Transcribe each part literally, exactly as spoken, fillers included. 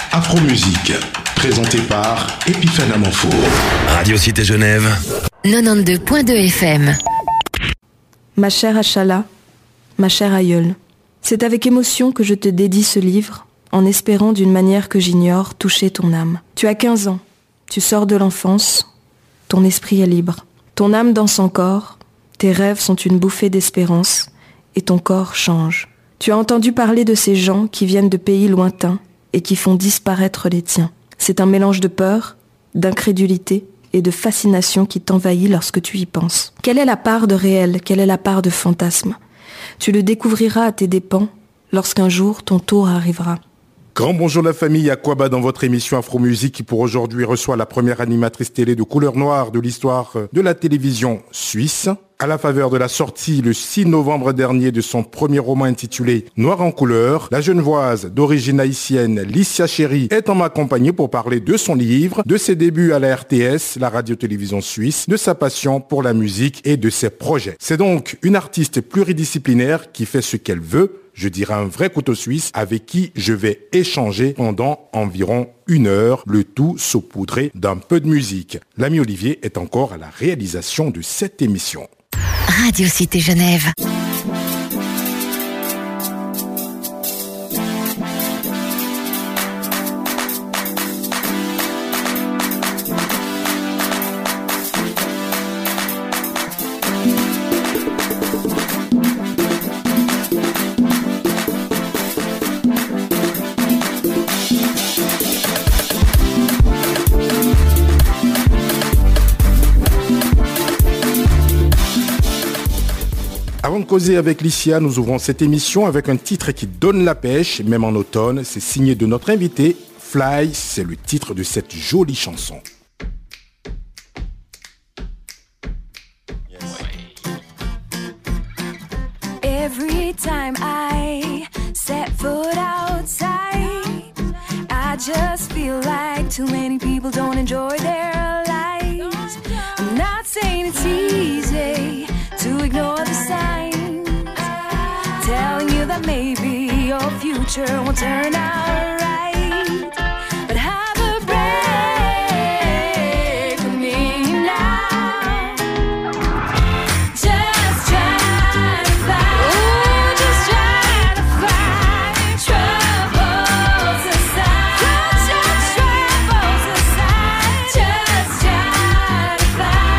Afro-musique, présenté par Epiphane Amanfour. Radio Cité Genève. quatre-vingt-douze virgule deux F M. Ma chère Achala, ma chère aïeule, c'est avec émotion que je te dédie ce livre, en espérant d'une manière que j'ignore toucher ton âme. Tu as quinze ans, tu sors de l'enfance, ton esprit est libre. Ton âme danse encore, tes rêves sont une bouffée d'espérance, et ton corps change. Tu as entendu parler de ces gens qui viennent de pays lointains et qui font disparaître les tiens. C'est un mélange de peur, d'incrédulité et de fascination qui t'envahit lorsque tu y penses. Quelle est la part de réel, quelle est la part de fantasme ? Tu le découvriras à tes dépens lorsqu'un jour ton tour arrivera. Grand bonjour la famille, Aquaba dans votre émission Afro-Musique qui pour aujourd'hui reçoit la première animatrice télé de couleur noire de l'histoire de la télévision suisse. À la faveur de la sortie le six novembre dernier de son premier roman intitulé Noir en couleur, la genevoise d'origine haïtienne Licia Chéri est en ma compagnie pour parler de son livre, de ses débuts à la R T S, la radio-télévision suisse, de sa passion pour la musique et de ses projets. C'est donc une artiste pluridisciplinaire qui fait ce qu'elle veut, je dirais un vrai couteau suisse avec qui je vais échanger pendant environ une heure, le tout saupoudré d'un peu de musique. L'ami Olivier est encore à la réalisation de cette émission. Radio Cité Genève. Avant de causer avec Licia, nous ouvrons cette émission avec un titre qui donne la pêche, même en automne. C'est signé de notre invité, Fly, c'est le titre de cette jolie chanson. Every time I set foot outside, I just feel like too many people don't enjoy their lives. I'm not saying it's easy to ignore the signs, telling you that maybe your future won't turn out right. But have a break with me now. Just try to fly. Ooh, just try to fly. Troubles aside. Put your troubles aside. Just try to fly.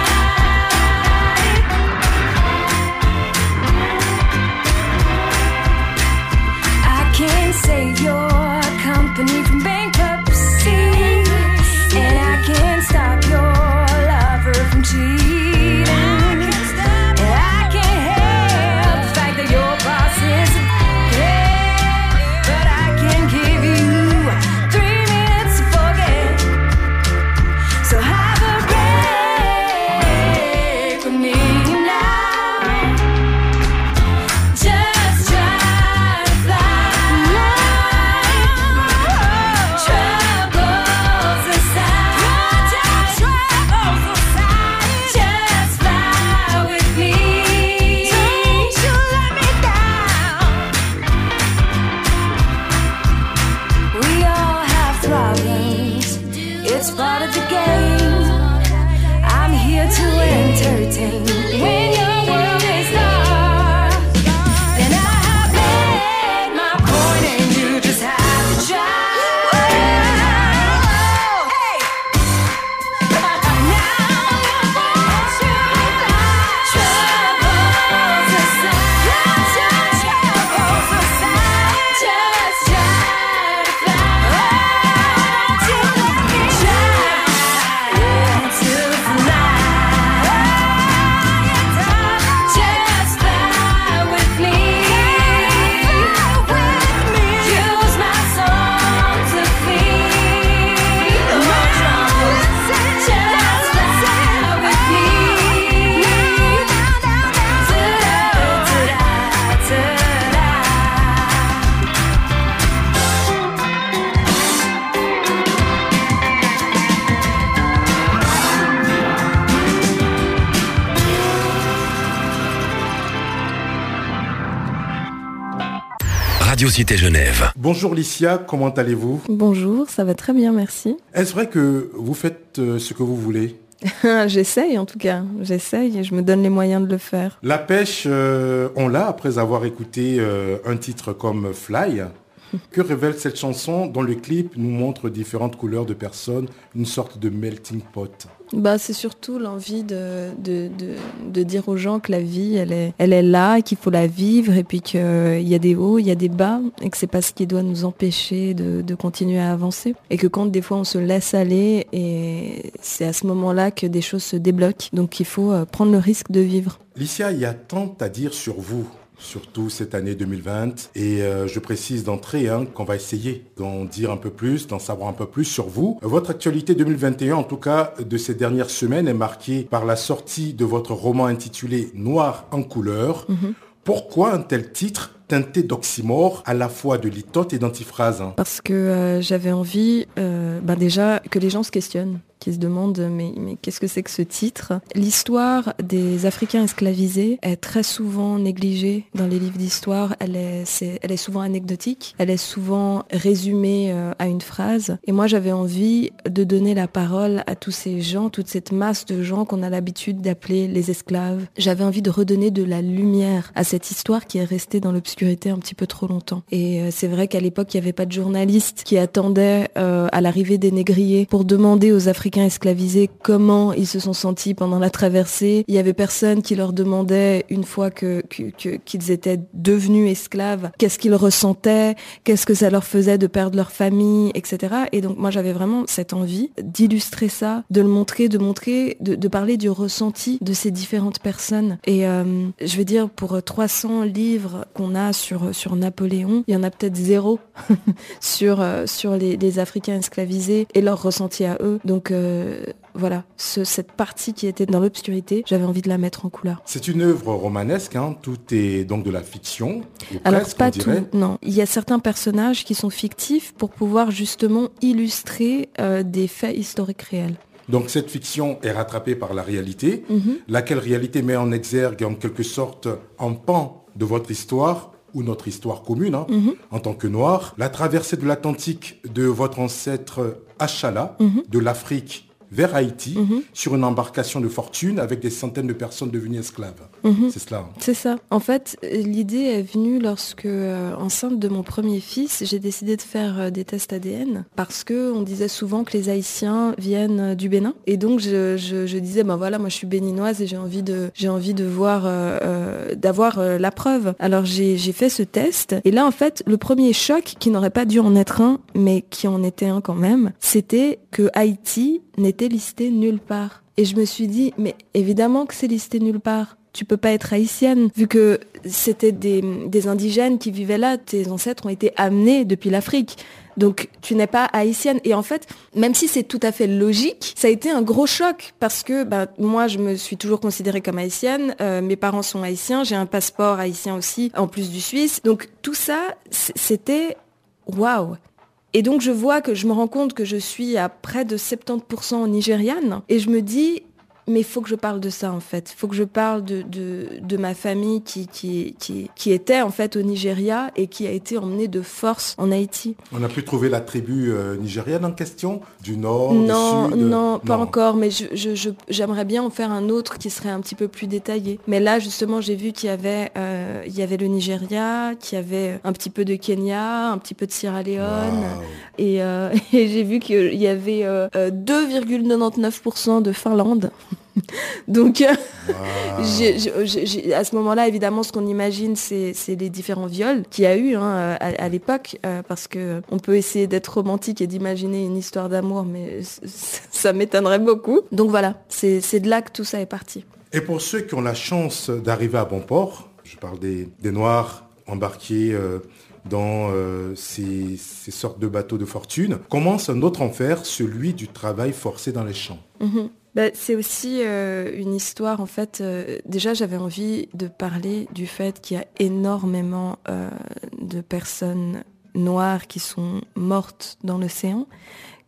Can't save your company from bankruptcy, and I can't stop your lover from cheating, and I can't help the fact that your boss is dead, but I can give you three minutes to forget. So have a break with me now. Just try to fly. It's part of the game. I'm here to entertain. When your world is dark, then I have made my point, and you just have to try. Try to fly. Radio Cité Genève. Bonjour Licia, comment allez-vous? Bonjour, ça va très bien, merci. Est-ce vrai que vous faites euh, ce que vous voulez? J'essaye en tout cas, j'essaye et je me donne les moyens de le faire. La pêche, euh, on l'a après avoir écouté euh, un titre comme Fly. Que révèle cette chanson dont le clip nous montre différentes couleurs de personnes, une sorte de melting pot? Bah, c'est surtout l'envie de, de, de, de dire aux gens que la vie, elle est, elle est là, qu'il faut la vivre et puis qu'il y a des hauts, il y a des bas et que c'est pas ce qui doit nous empêcher de, de continuer à avancer. Et que quand des fois on se laisse aller, et c'est à ce moment-là que des choses se débloquent. Donc il faut prendre le risque de vivre. Licia, il y a tant à dire sur vous, surtout cette année deux mille vingt. Et euh, je précise d'entrée hein, qu'on va essayer d'en dire un peu plus, d'en savoir un peu plus sur vous. Votre actualité deux mille vingt et un, en tout cas de ces dernières semaines, est marquée par la sortie de votre roman intitulé Noir en couleur. Mm-hmm. Pourquoi un tel titre teinté d'oxymore, à la fois de litote et d'antiphrase? Parce que euh, j'avais envie, euh, bah déjà, que les gens se questionnent, qu'ils se demandent mais, mais qu'est-ce que c'est que ce titre? L'histoire des Africains esclavisés est très souvent négligée dans les livres d'histoire. Elle est, c'est, elle est souvent anecdotique, elle est souvent résumée euh, à une phrase. Et moi, j'avais envie de donner la parole à tous ces gens, toute cette masse de gens qu'on a l'habitude d'appeler les esclaves. J'avais envie de redonner de la lumière à cette histoire qui est restée dans l'obscurité un petit peu trop longtemps. Et euh, c'est vrai qu'à l'époque, il n'y avait pas de journalistes qui attendaient euh, à l'arrivée des négriers pour demander aux Africains esclavisés comment ils se sont sentis pendant la traversée. Il y avait personne qui leur demandait, une fois que, que, que, qu'ils étaient devenus esclaves, qu'est-ce qu'ils ressentaient, qu'est-ce que ça leur faisait de perdre leur famille, et cetera. Et donc moi, j'avais vraiment cette envie d'illustrer ça, de le montrer, de montrer, de, de parler du ressenti de ces différentes personnes. Et euh, je veux dire, pour trois cents livres qu'on a sur, sur Napoléon, il y en a peut-être zéro sur, euh, sur les, les Africains esclavisés et leur ressenti à eux. Donc euh, voilà, ce, cette partie qui était dans l'obscurité, j'avais envie de la mettre en couleur. C'est une œuvre romanesque, hein, tout est donc de la fiction. Alors presque, pas tout, non. Il y a certains personnages qui sont fictifs pour pouvoir justement illustrer euh, des faits historiques réels. Donc cette fiction est rattrapée par la réalité, mm-hmm. laquelle réalité met en exergue en quelque sorte un pan de votre histoire, ou notre histoire commune, hein, mm-hmm. en tant que Noirs. La traversée de l'Atlantique de votre ancêtre Achala, mm-hmm. de l'Afrique vers Haïti, mm-hmm. sur une embarcation de fortune avec des centaines de personnes devenues esclaves. Mm-hmm. C'est cela. Hein. C'est ça. En fait, l'idée est venue lorsque, euh, enceinte de mon premier fils, j'ai décidé de faire euh, des tests A D N parce que on disait souvent que les Haïtiens viennent euh, du Bénin. Et donc, je, je, je disais, ben voilà, moi je suis béninoise et j'ai envie de, j'ai envie de voir, euh, euh, d'avoir euh, la preuve. Alors, j'ai, j'ai fait ce test. Et là, en fait, le premier choc, qui n'aurait pas dû en être un, mais qui en était un quand même, c'était que Haïti n'était listé nulle part. Et je me suis dit, mais évidemment que c'est listé nulle part. Tu peux pas être haïtienne, vu que c'était des, des indigènes qui vivaient là, tes ancêtres ont été amenés depuis l'Afrique. Donc tu n'es pas haïtienne. Et en fait, même si c'est tout à fait logique, ça a été un gros choc parce que bah, moi, je me suis toujours considérée comme haïtienne. Euh, mes parents sont haïtiens, j'ai un passeport haïtien aussi, en plus du suisse. Donc tout ça, c'était waouh. Et donc je vois que je me rends compte que je suis à près de soixante-dix pour cent nigériane et je me dis mais il faut que je parle de ça en fait. Il faut que je parle de, de, de ma famille qui, qui, qui, qui était en fait au Nigeria et qui a été emmenée de force en Haïti. On a pu trouver la tribu euh, nigériane en question, du nord, non, du sud? Non, pas non. encore, mais je, je, je, j'aimerais bien en faire un autre qui serait un petit peu plus détaillé. Mais là justement j'ai vu qu'il y avait, euh, il y avait le Nigeria, qu'il y avait un petit peu de Kenya, un petit peu de Sierra Leone. Wow. Et, euh, et j'ai vu qu'il y avait euh, deux virgule quatre-vingt-dix-neuf pour cent de Finlande. Donc, euh, wow. j'ai, j'ai, j'ai, à ce moment-là, évidemment, ce qu'on imagine, c'est, c'est les différents viols qu'il y a eu hein, à, à l'époque, euh, parce que on peut essayer d'être romantique et d'imaginer une histoire d'amour, mais c- c- ça m'étonnerait beaucoup. Donc voilà, c'est, c'est de là que tout ça est parti. Et pour ceux qui ont la chance d'arriver à bon port, je parle des, des Noirs embarqués euh, dans euh, ces, ces sortes de bateaux de fortune, commence un autre enfer, celui du travail forcé dans les champs. Mm-hmm. Bah, c'est aussi euh, une histoire, en fait, euh, déjà j'avais envie de parler du fait qu'il y a énormément euh, de personnes noires qui sont mortes dans l'océan,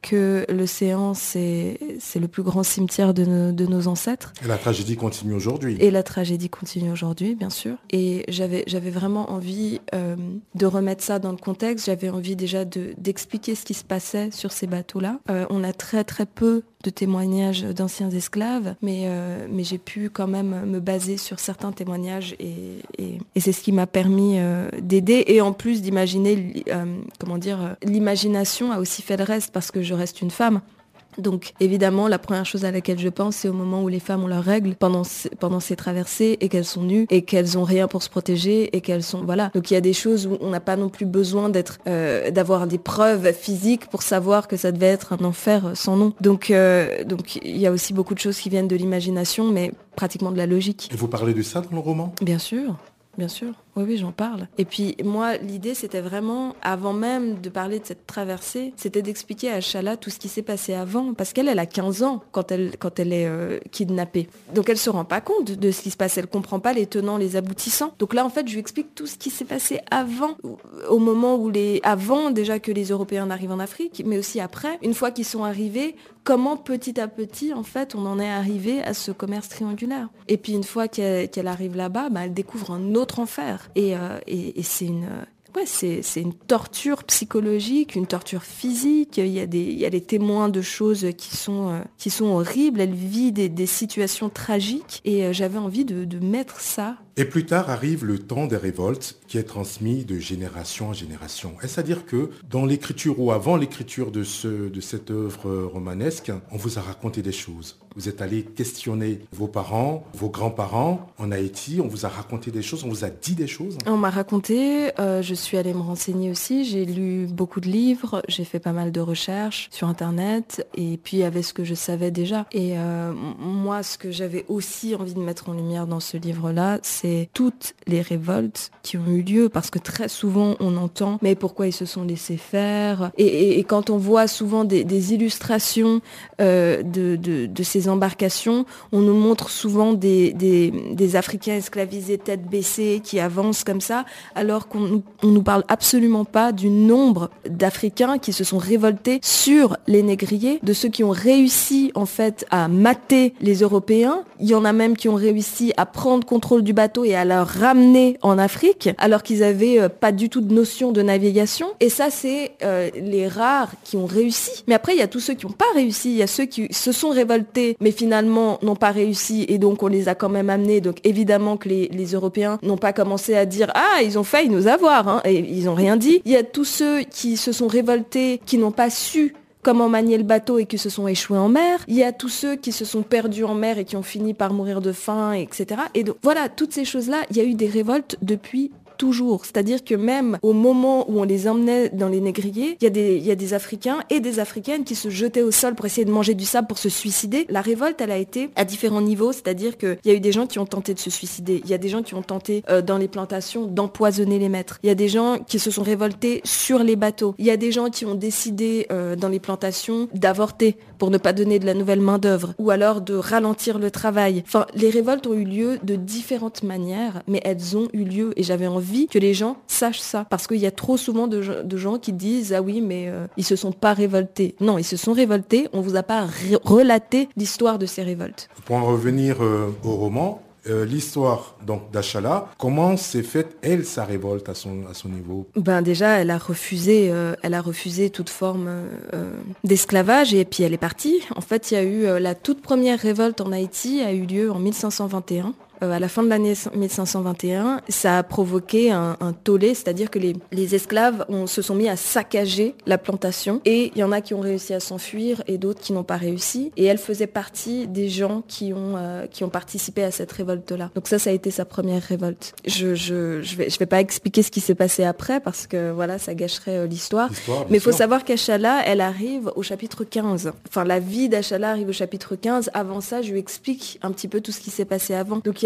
que l'océan, c'est, c'est le plus grand cimetière de nos, de nos ancêtres. Et la tragédie continue aujourd'hui. Et la tragédie continue aujourd'hui, bien sûr. Et j'avais, j'avais vraiment envie euh, de remettre ça dans le contexte. J'avais envie déjà de, d'expliquer ce qui se passait sur ces bateaux-là. Euh, on a très très peu de témoignages d'anciens esclaves, mais, euh, mais j'ai pu quand même me baser sur certains témoignages et, et, et c'est ce qui m'a permis euh, d'aider et en plus d'imaginer, euh, comment dire, euh, l'imagination a aussi fait le reste parce que je reste une femme. Donc évidemment, la première chose à laquelle je pense, c'est au moment où les femmes ont leurs règles pendant pendant ces traversées et qu'elles sont nues et qu'elles ont rien pour se protéger et qu'elles sont voilà. Donc il y a des choses où on n'a pas non plus besoin d'être euh, d'avoir des preuves physiques pour savoir que ça devait être un enfer sans nom. Donc euh, donc il y a aussi beaucoup de choses qui viennent de l'imagination, mais pratiquement de la logique. Et vous parlez de ça dans le roman ? Bien sûr. Bien sûr, oui, oui, j'en parle. Et puis moi, l'idée, c'était vraiment, avant même de parler de cette traversée, c'était d'expliquer à Achala tout ce qui s'est passé avant, parce qu'elle, elle a quinze ans quand elle, quand elle est euh, kidnappée. Donc elle se rend pas compte de ce qui se passe, elle comprend pas les tenants, les aboutissants. Donc là, en fait, je lui explique tout ce qui s'est passé avant, au moment où les... Avant déjà que les Européens n'arrivent en Afrique, mais aussi après, une fois qu'ils sont arrivés, comment petit à petit, en fait, on en est arrivé à ce commerce triangulaire. Et puis une fois qu'elle, qu'elle arrive là-bas, bah, elle découvre un autre enfer. Et, euh, et, et c'est une... Ouais, c'est, c'est une torture psychologique, une torture physique. Il y a des, il y a des témoins de choses qui sont, euh, qui sont horribles. Elle vit des, des situations tragiques. Et euh, j'avais envie de, de mettre ça. Et plus tard arrive le temps des révoltes qui est transmis de génération en génération. Est-ce à dire que dans l'écriture ou avant l'écriture de, ce, de cette œuvre romanesque, on vous a raconté des choses? Vous êtes allé questionner vos parents, vos grands-parents en Haïti, on vous a raconté des choses, on vous a dit des choses? On m'a raconté, euh, je suis allée me renseigner aussi, j'ai lu beaucoup de livres, j'ai fait pas mal de recherches sur Internet et puis avec ce que je savais déjà. Et euh, moi, ce que j'avais aussi envie de mettre en lumière dans ce livre-là, c'est toutes les révoltes qui ont eu lieu, parce que très souvent on entend mais pourquoi ils se sont laissés faire, et, et, et quand on voit souvent des, des illustrations euh, de, de, de ces embarcations, on nous montre souvent des, des, des Africains esclavisés tête baissée qui avancent comme ça, alors qu'on on nous parle absolument pas du nombre d'Africains qui se sont révoltés sur les négriers, de ceux qui ont réussi en fait à mater les Européens. Il y en a même qui ont réussi à prendre contrôle du bateau et à leur ramener en Afrique, alors qu'ils avaient euh, pas du tout de notion de navigation. Et ça, c'est euh, les rares qui ont réussi. Mais après, il y a tous ceux qui n'ont pas réussi. Il y a ceux qui se sont révoltés, mais finalement n'ont pas réussi, et donc on les a quand même amenés. Donc évidemment que les, les Européens n'ont pas commencé à dire « Ah, ils ont failli nous avoir hein », et ils n'ont rien dit. Il y a tous ceux qui se sont révoltés, qui n'ont pas su comment manier le bateau et qui se sont échoués en mer. Il y a tous ceux qui se sont perdus en mer et qui ont fini par mourir de faim, et cetera. Et donc voilà, toutes ces choses-là, il y a eu des révoltes depuis toujours. C'est-à-dire que même au moment où on les emmenait dans les négriers, il y a des, il y a des Africains et des Africaines qui se jetaient au sol pour essayer de manger du sable, pour se suicider. La révolte, elle a été à différents niveaux, c'est-à-dire qu'il y a eu des gens qui ont tenté de se suicider. Il y a des gens qui ont tenté, euh, dans les plantations, d'empoisonner les maîtres. Il y a des gens qui se sont révoltés sur les bateaux. Il y a des gens qui ont décidé, euh, dans les plantations, d'avorter pour ne pas donner de la nouvelle main-d'œuvre, ou alors de ralentir le travail. Enfin, les révoltes ont eu lieu de différentes manières, mais elles ont eu lieu, et j'avais envie que les gens sachent ça, parce qu'il y a trop souvent de, de gens qui disent « Ah oui, mais euh, ils se sont pas révoltés ». Non, ils se sont révoltés, on vous a pas ré- relaté l'histoire de ces révoltes. Pour en revenir euh, au roman, euh, l'histoire donc d'Achala, comment s'est faite, elle, sa révolte à son, à son niveau? Ben déjà, elle a refusé, euh, elle a refusé toute forme euh, d'esclavage, et puis elle est partie. En fait, il y a eu euh, la toute première révolte en Haïti a eu lieu en mille cinq cent vingt et un. Euh, à la fin de l'année mille cinq cent vingt et un, ça a provoqué un, un tollé, c'est-à-dire que les, les esclaves on, se sont mis à saccager la plantation, et il y en a qui ont réussi à s'enfuir et d'autres qui n'ont pas réussi. Et elle faisait partie des gens qui ont, euh, qui ont participé à cette révolte-là. Donc ça, ça a été sa première révolte. Je je je vais je vais pas expliquer ce qui s'est passé après, parce que voilà, ça gâcherait euh, l'histoire. l'histoire Mais il faut savoir qu'Achala, elle arrive au chapitre quinze. Enfin, la vie d'Achala arrive au chapitre quinze. Avant ça, je lui explique un petit peu tout ce qui s'est passé avant. Donc il y a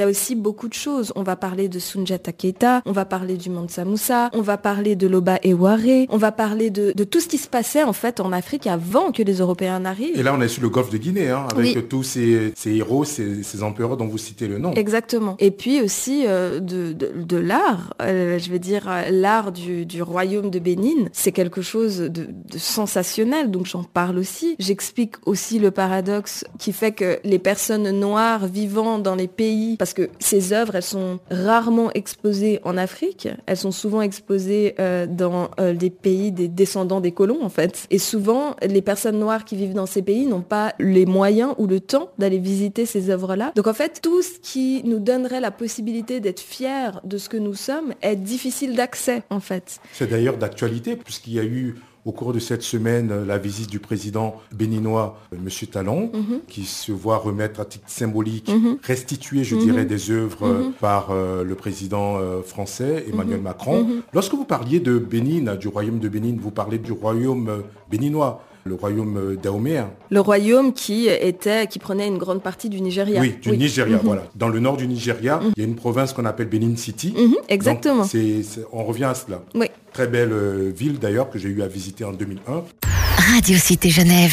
a aussi beaucoup de choses. On va parler de Soundiata Keita, on va parler du Mansa Moussa, on va parler de Loba Ewaré, on va parler de, de tout ce qui se passait en fait en Afrique avant que les Européens n'arrivent. Et là, on est sur le golfe de Guinée, hein, avec oui. tous ces, ces héros, ces, ces empereurs dont vous citez le nom. Exactement. Et puis aussi euh, de, de, de l'art, euh, je veux dire, euh, l'art du, du royaume de Bénin, c'est quelque chose de, de sensationnel, donc j'en parle aussi. J'explique aussi le paradoxe qui fait que les personnes noires vivant dans les pays, parce que ces œuvres, elles sont rarement exposées en Afrique, elles sont souvent exposées euh, dans euh, des pays des descendants des colons, en fait. Et souvent, les personnes noires qui vivent dans ces pays n'ont pas les moyens ou le temps d'aller visiter ces œuvres-là. Donc en fait, tout ce qui nous donnerait la possibilité d'être fiers de ce que nous sommes est difficile d'accès, en fait. C'est d'ailleurs d'actualité, puisqu'il y a eu au cours de cette semaine la visite du président béninois, M. Talon, mm-hmm. qui se voit remettre à titre symbolique, mm-hmm. restituer, je mm-hmm. dirais, des œuvres mm-hmm. par euh, le président euh, français, Emmanuel mm-hmm. Macron. Mm-hmm. Lorsque vous parliez de Bénin, du royaume de Bénin, vous parlez du royaume euh, béninois, le royaume dahoméen. Le royaume qui était, qui prenait une grande partie du Nigeria. Oui, du oui. Nigeria, mm-hmm. voilà. Dans le nord du Nigeria, mm-hmm. il y a une province qu'on appelle Benin City. Mm-hmm, exactement. Donc, c'est, c'est, on revient à cela. Oui. Très belle euh, ville d'ailleurs que j'ai eu à visiter en deux mille un. Radio Cité Genève.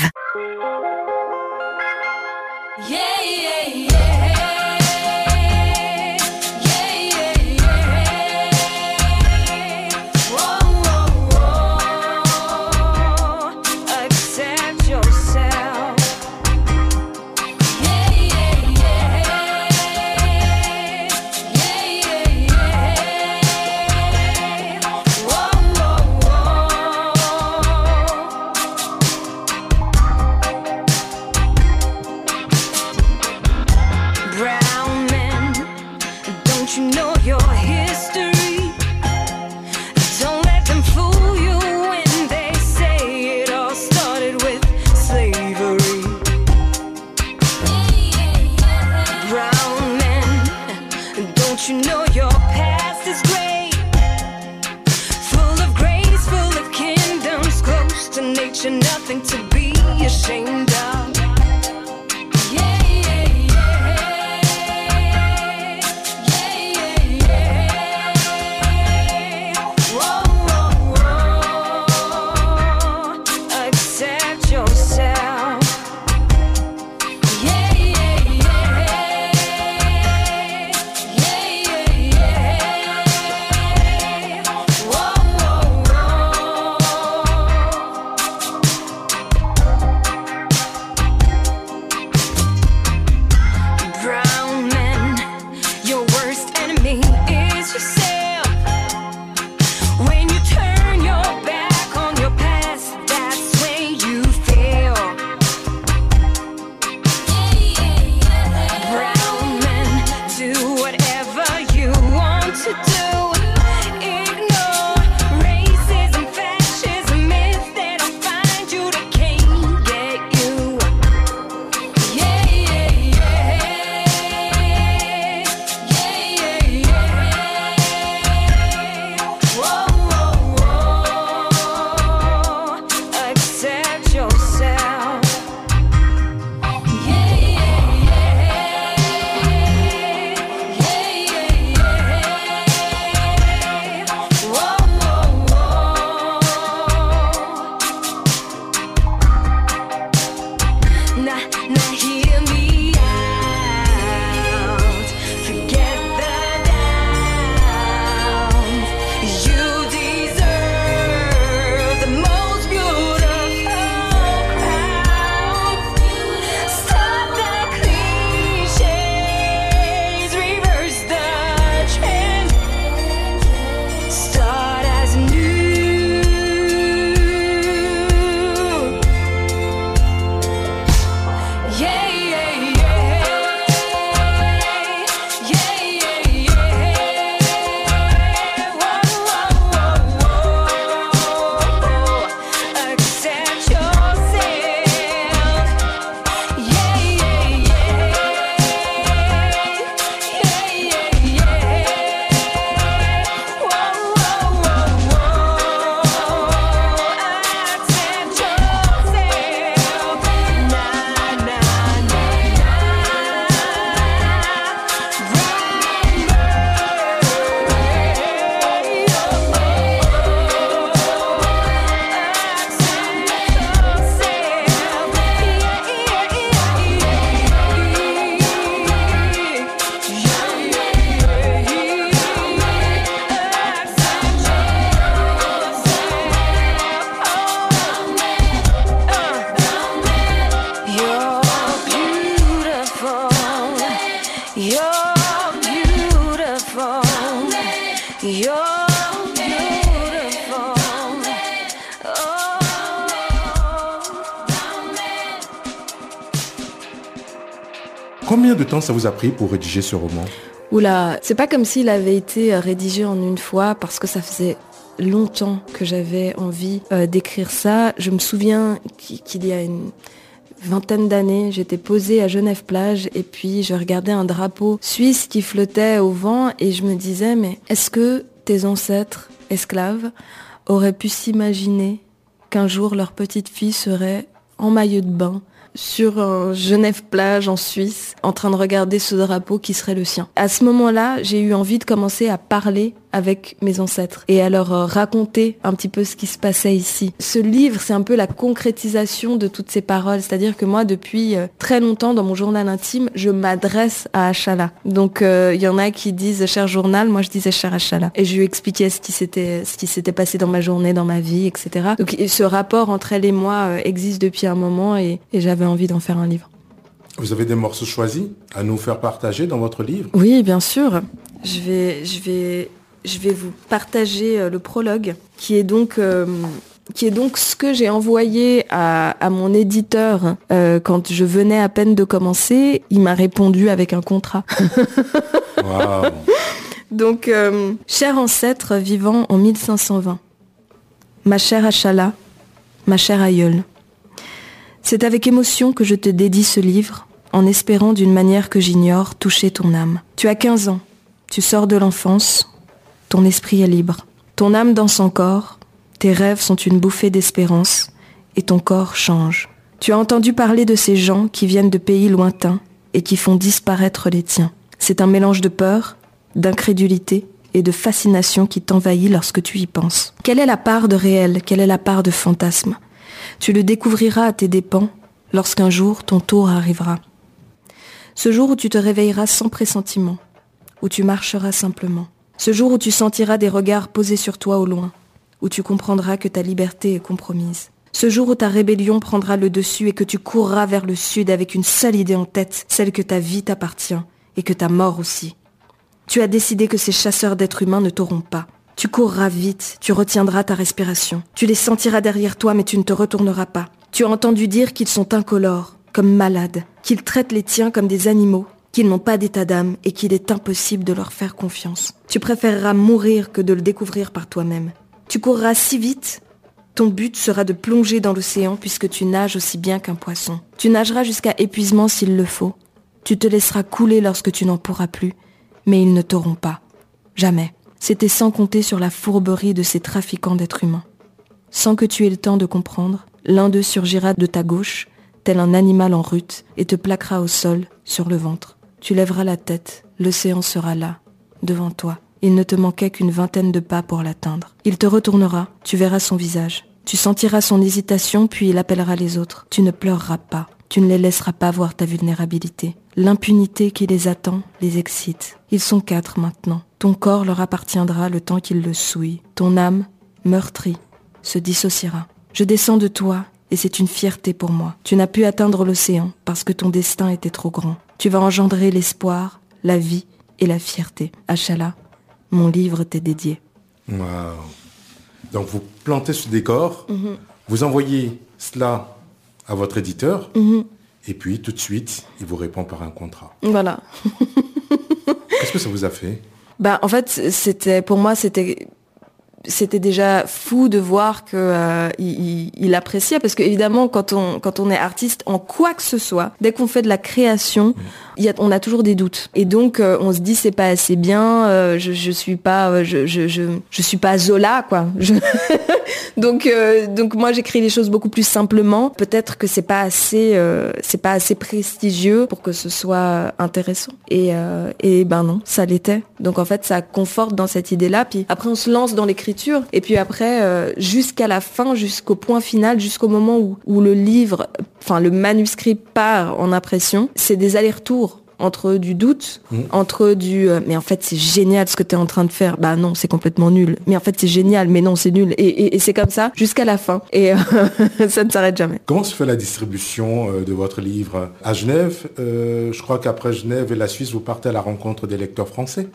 Yeah, yeah, yeah. Nothing to be ashamed of. Yeah, yeah, yeah. Yeah, yeah, yeah. Whoa, whoa, whoa. Accept yourself. Yeah, yeah, yeah. Yeah, yeah, yeah. Whoa, whoa, whoa. Yeah. Combien de temps ça vous a pris pour rédiger ce roman ? Oula, c'est pas comme s'il avait été rédigé en une fois, parce que ça faisait longtemps que j'avais envie euh, d'écrire ça. Je me souviens qu'il y a une vingtaine d'années, j'étais posée à Genève-Plage et puis je regardais un drapeau suisse qui flottait au vent et je me disais, mais est-ce que tes ancêtres esclaves auraient pu s'imaginer qu'un jour leur petite fille serait en maillot de bain sur un Genève-Plage en Suisse, en train de regarder ce drapeau qui serait le sien. À ce moment-là, j'ai eu envie de commencer à parler avec mes ancêtres et à leur raconter un petit peu ce qui se passait ici. Ce livre, c'est un peu la concrétisation de toutes ces paroles, c'est-à-dire que moi, depuis très longtemps, dans mon journal intime, je m'adresse à Achala. Donc, il euh, y en a qui disent « cher journal », moi je disais « cher Achala ». Et je lui expliquais ce qui s'était, ce qui s'était passé dans ma journée, dans ma vie, et cetera. Donc, ce rapport entre elle et moi euh, existe depuis un moment et, et j'avais envie d'en faire un livre. Vous avez des morceaux choisis à nous faire partager dans votre livre ? Oui, bien sûr. Je vais, je vais, je vais vous partager le prologue, qui est donc, euh, qui est donc ce que j'ai envoyé à, à mon éditeur euh, quand je venais à peine de commencer. Il m'a répondu avec un contrat. Wow. Donc, euh, cher ancêtre vivant en mille cinq cent vingt, ma chère Achala, ma chère aïeule, c'est avec émotion que je te dédie ce livre, en espérant d'une manière que j'ignore toucher ton âme. Tu as quinze ans, tu sors de l'enfance, ton esprit est libre. Ton âme danse encore, tes rêves sont une bouffée d'espérance, et ton corps change. Tu as entendu parler de ces gens qui viennent de pays lointains et qui font disparaître les tiens. C'est un mélange de peur, d'incrédulité et de fascination qui t'envahit lorsque tu y penses. Quelle est la part de réel, quelle est la part de fantasme ? Tu le découvriras à tes dépens lorsqu'un jour ton tour arrivera. Ce jour où tu te réveilleras sans pressentiment, où tu marcheras simplement. Ce jour où tu sentiras des regards posés sur toi au loin, où tu comprendras que ta liberté est compromise. Ce jour où ta rébellion prendra le dessus et que tu courras vers le sud avec une seule idée en tête, celle que ta vie t'appartient et que ta mort aussi. Tu as décidé que ces chasseurs d'êtres humains ne t'auront pas. Tu courras vite, tu retiendras ta respiration. Tu les sentiras derrière toi, mais tu ne te retourneras pas. Tu as entendu dire qu'ils sont incolores, comme malades, qu'ils traitent les tiens comme des animaux, qu'ils n'ont pas d'état d'âme et qu'il est impossible de leur faire confiance. Tu préféreras mourir que de le découvrir par toi-même. Tu courras si vite, ton but sera de plonger dans l'océan puisque tu nages aussi bien qu'un poisson. Tu nageras jusqu'à épuisement s'il le faut. Tu te laisseras couler lorsque tu n'en pourras plus, mais ils ne t'auront pas. Jamais. C'était sans compter sur la fourberie de ces trafiquants d'êtres humains. Sans que tu aies le temps de comprendre, l'un d'eux surgira de ta gauche, tel un animal en rut, et te plaquera au sol, sur le ventre. Tu lèveras la tête, l'océan sera là, devant toi. Il ne te manquait qu'une vingtaine de pas pour l'atteindre. Il te retournera, tu verras son visage. Tu sentiras son hésitation, puis il appellera les autres. Tu ne pleureras pas, tu ne les laisseras pas voir ta vulnérabilité. L'impunité qui les attend les excite. Ils sont quatre maintenant. Ton corps leur appartiendra le temps qu'ils le souillent. Ton âme, meurtrie, se dissociera. Je descends de toi et c'est une fierté pour moi. Tu n'as pu atteindre l'océan parce que ton destin était trop grand. Tu vas engendrer l'espoir, la vie et la fierté. Achala, mon livre t'est dédié. Wow. Donc vous plantez ce décor, mm-hmm. vous envoyez cela à votre éditeur, mm-hmm. et puis tout de suite, il vous répond par un contrat. Voilà. Qu'est-ce que ça vous a fait ? Bah, en fait, c'était, pour moi, c'était, c'était déjà fou de voir que euh, il, il appréciait, parce qu'évidemment, quand on, quand on est artiste, en quoi que ce soit, dès qu'on fait de la création, mmh. il y a, on a toujours des doutes. Et donc, euh, on se dit, c'est pas assez bien, euh, je, je suis pas, euh, je, je, je, je suis pas Zola, quoi. Je... donc, euh, donc, moi, j'écris les choses beaucoup plus simplement. Peut-être que c'est pas assez, euh, c'est pas assez prestigieux pour que ce soit intéressant. Et, euh, et ben non, ça l'était. Donc, en fait, ça conforte dans cette idée-là. Puis après, on se lance dans l'écriture. Et puis après, euh, jusqu'à la fin, jusqu'au point final, jusqu'au moment où, où le livre, enfin le manuscrit part en impression, c'est des allers-retours entre du doute, mmh. entre du euh, mais en fait c'est génial ce que tu es en train de faire, bah non c'est complètement nul, mais en fait c'est génial, mais non c'est nul, et, et, et c'est comme ça jusqu'à la fin, et euh, ça ne s'arrête jamais. Comment se fait la distribution euh, de votre livre à Genève? euh, Je crois qu'après Genève et la Suisse, vous partez à la rencontre des lecteurs français.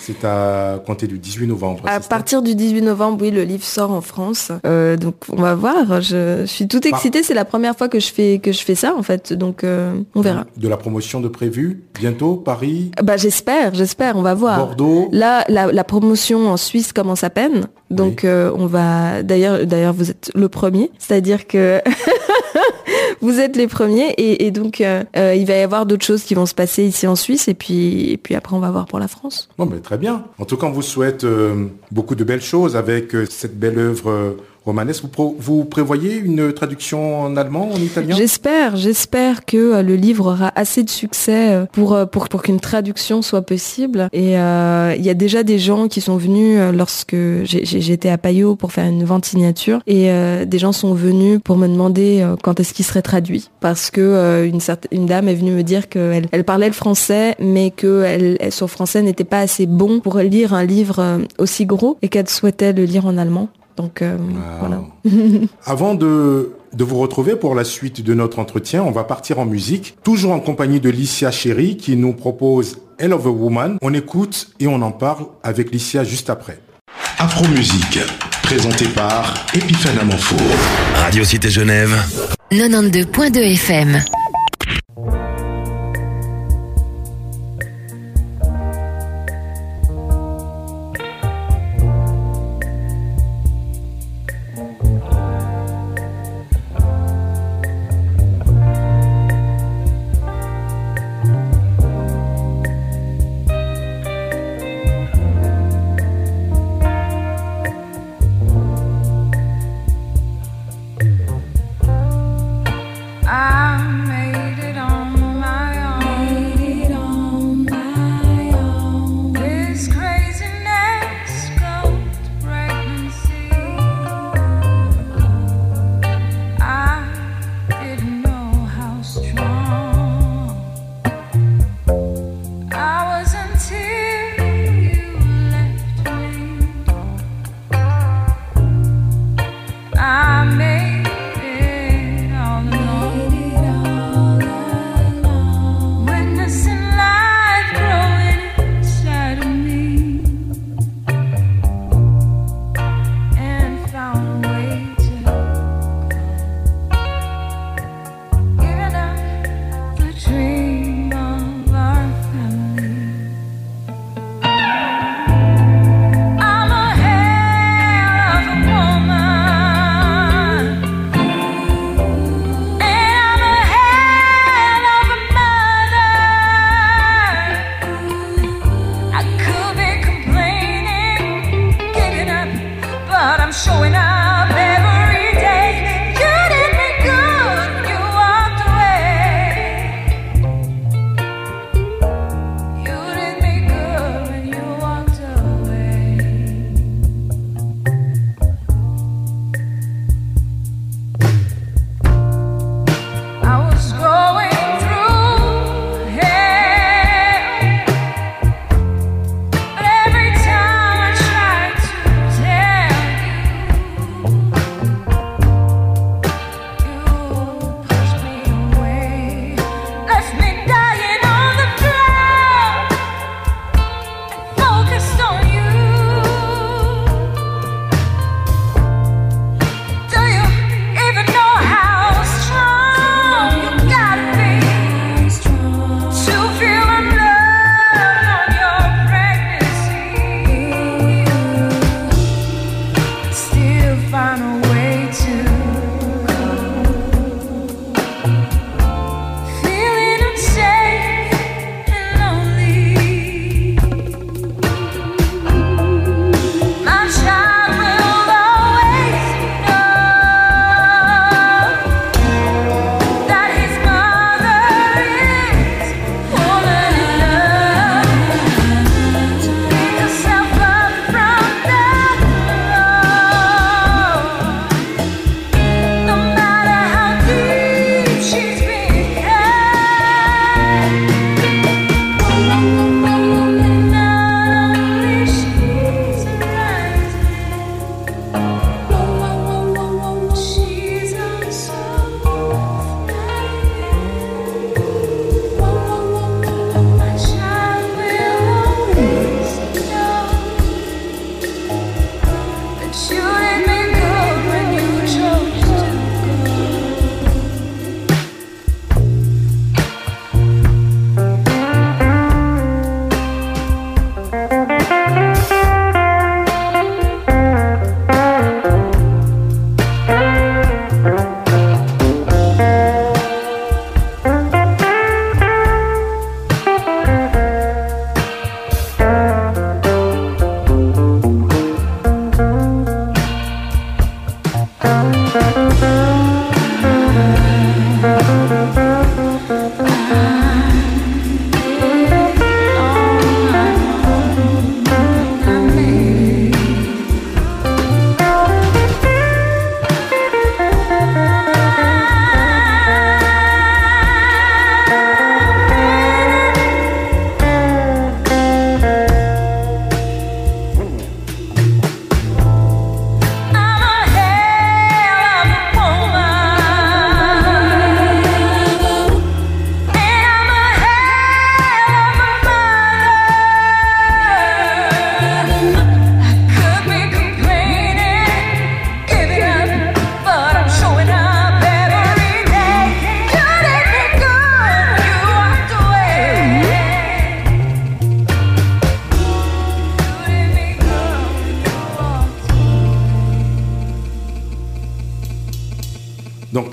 C'est à compter du dix-huit novembre. À c'est partir du dix-huit novembre, oui, le livre sort en France. Euh, donc on va voir. Je, je suis toute excitée. C'est la première fois que je fais que je fais ça en fait. Donc euh, on verra. De la promotion de prévu bientôt, Paris. Bah j'espère, j'espère. On va voir. Bordeaux. Là, la, la promotion en Suisse commence à peine. Donc Oui. euh, on va. D'ailleurs, d'ailleurs, vous êtes le premier. C'est-à-dire que vous êtes les premiers et, et donc euh, euh, il va y avoir d'autres choses qui vont se passer ici en Suisse et puis et puis après on va voir pour la France. Bon, mais très bien. En tout cas, on vous souhaite euh, beaucoup de belles choses avec euh, cette belle œuvre euh, romanesque. Vous, pro- vous prévoyez une traduction en allemand, en italien? J'espère, j'espère que euh, le livre aura assez de succès euh, pour euh, pour pour qu'une traduction soit possible. Et euh, il y a déjà des gens qui sont venus euh, lorsque j'ai, j'ai, j'étais à Payot pour faire une vente signature et euh, des gens sont venus pour me demander euh, quand est-ce qu'il serait traduit parce que euh, une certaine une dame est venue me dire qu'elle elle parlait le français mais que elle, elle- son français n'était pas assez bon pour lire un livre euh, aussi gros et qu'elle souhaitait le lire en allemand. Donc euh, Wow. voilà. Avant de, de vous retrouver pour la suite de notre entretien, on va partir en musique, toujours en compagnie de Licia Chéri qui nous propose Hell of a Woman. On écoute et on en parle avec Licia juste après. Afro-musique, présenté par Epiphane Amanfour. Radio Cité Genève. quatre-vingt-douze point deux F M. I'm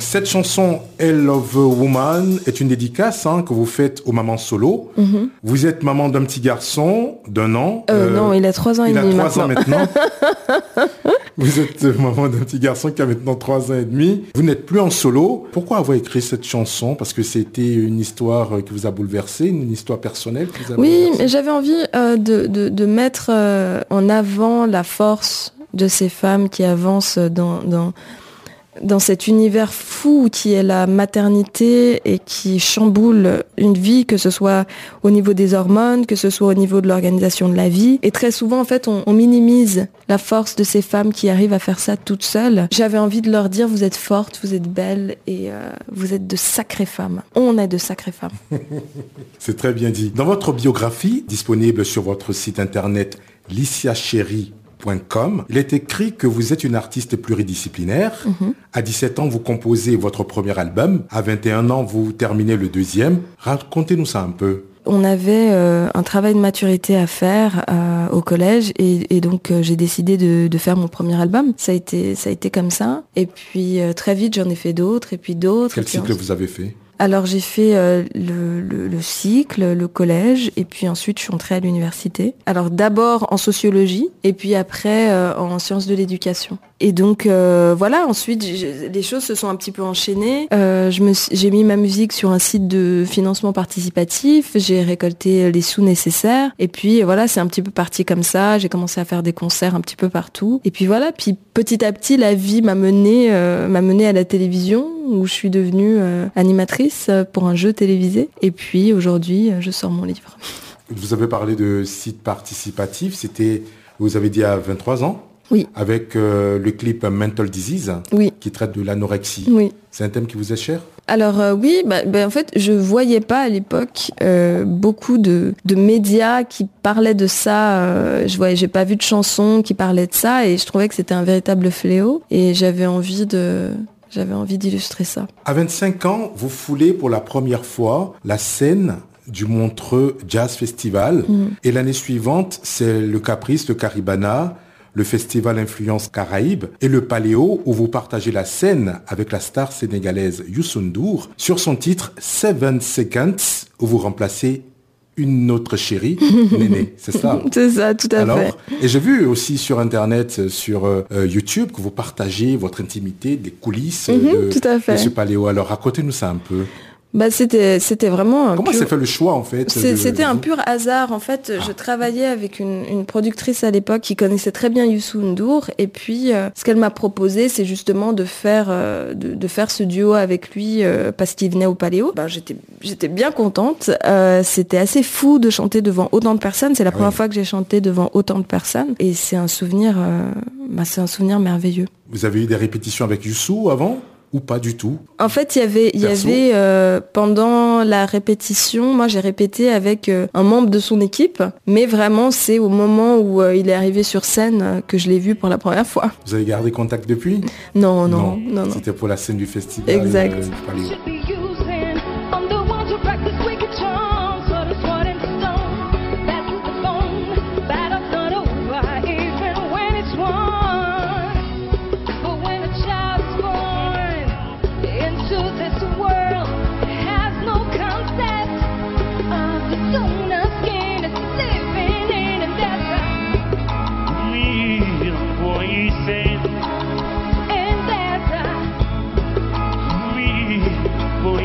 cette chanson Hell of a Woman est une dédicace hein, que vous faites aux mamans solo. Mm-hmm. Vous êtes maman d'un petit garçon d'un an. Euh, euh, non, il a trois ans et demi Il a trois maintenant. ans maintenant. Vous êtes maman d'un petit garçon qui a maintenant trois ans et demi. Vous n'êtes plus en solo. Pourquoi avoir écrit cette chanson? Parce que c'était une histoire qui vous a bouleversé, une histoire personnelle qui vous a Oui, bouleversé. mais j'avais envie euh, de, de, de mettre euh, en avant la force de ces femmes qui avancent dans, dans, dans cet univers fou qui est la maternité et qui chamboule une vie, que ce soit au niveau des hormones, que ce soit au niveau de l'organisation de la vie. Et très souvent, en fait, on, on minimise la force de ces femmes qui arrivent à faire ça toutes seules. J'avais envie de leur dire, vous êtes fortes, vous êtes belles et euh, vous êtes de sacrées femmes. On est de sacrées femmes. C'est très bien dit. Dans votre biographie, disponible sur votre site internet licia chéri point com, il est écrit que vous êtes une artiste pluridisciplinaire. Mm-hmm. À dix-sept ans, vous composez votre premier album. À vingt et un ans, vous terminez le deuxième. Racontez-nous ça un peu. On avait euh, un travail de maturité à faire euh, au collège et, et donc euh, j'ai décidé de, de faire mon premier album. Ça a été, ça a été comme ça. Et puis euh, très vite, j'en ai fait d'autres et puis d'autres. Quel puis cycle on... vous avez fait ? Alors j'ai fait euh, le, le, le cycle, le collège, et puis ensuite je suis entrée à l'université. Alors d'abord en sociologie, et puis après euh, en sciences de l'éducation. Et donc euh, voilà, ensuite je, les choses se sont un petit peu enchaînées. Euh, je me, j'ai mis ma musique sur un site de financement participatif, j'ai récolté les sous nécessaires, et puis voilà, c'est un petit peu parti comme ça. J'ai commencé à faire des concerts un petit peu partout, et puis voilà. Puis petit à petit, la vie m'a menée, euh, m'a menée à la télévision, où je suis devenue euh, animatrice pour un jeu télévisé. Et puis aujourd'hui, je sors mon livre. Vous avez parlé de site participatif, c'était, vous avez dit à vingt-trois ans ? Oui. Avec euh, le clip Mental Disease, oui. qui traite de l'anorexie. Oui. C'est un thème qui vous est cher ? Alors euh, oui, bah, bah, en fait, je voyais pas à l'époque euh, beaucoup de, de médias qui parlaient de ça. Euh, je voyais, j'ai pas vu de chansons qui parlaient de ça, et je trouvais que c'était un véritable fléau. Et j'avais envie de... J'avais envie d'illustrer ça. À vingt-cinq ans, vous foulez pour la première fois la scène du Montreux Jazz Festival. Mmh. Et l'année suivante, c'est le Caprice, le Caribana, le Festival Influence Caraïbes et le Paléo, où vous partagez la scène avec la star sénégalaise Youssou N'Dour sur son titre Seven Seconds, où vous remplacez une autre chérie, Néné, c'est ça? C'est ça, tout à Alors, fait. Et j'ai vu aussi sur Internet, sur euh, YouTube, que vous partagez votre intimité, des coulisses mm-hmm, de, tout à fait. de ce paléo. Alors, racontez-nous ça un peu. Bah c'était c'était vraiment un comment pur... s'est fait le choix en fait C'est, de, c'était de un vous... pur hasard en fait. Ah. Je travaillais avec une, une productrice à l'époque qui connaissait très bien Youssou N'Dour, et puis euh, ce qu'elle m'a proposé, c'est justement de faire euh, de, de faire ce duo avec lui euh, parce qu'il venait au Paléo. Ben, j'étais j'étais bien contente. Euh, c'était assez fou de chanter devant autant de personnes. C'est la première oui. fois que j'ai chanté devant autant de personnes, et c'est un souvenir euh, bah, c'est un souvenir merveilleux. Vous avez eu des répétitions avec Youssou avant? Ou pas du tout? En fait, il y avait, il y Perso. avait euh, pendant la répétition, moi j'ai répété avec euh, un membre de son équipe, mais vraiment c'est au moment où euh, il est arrivé sur scène euh, que je l'ai vu pour la première fois. Vous avez gardé contact depuis? Non, non, non, non. C'était pour la scène du festival. Exact. Euh, du Paléo. For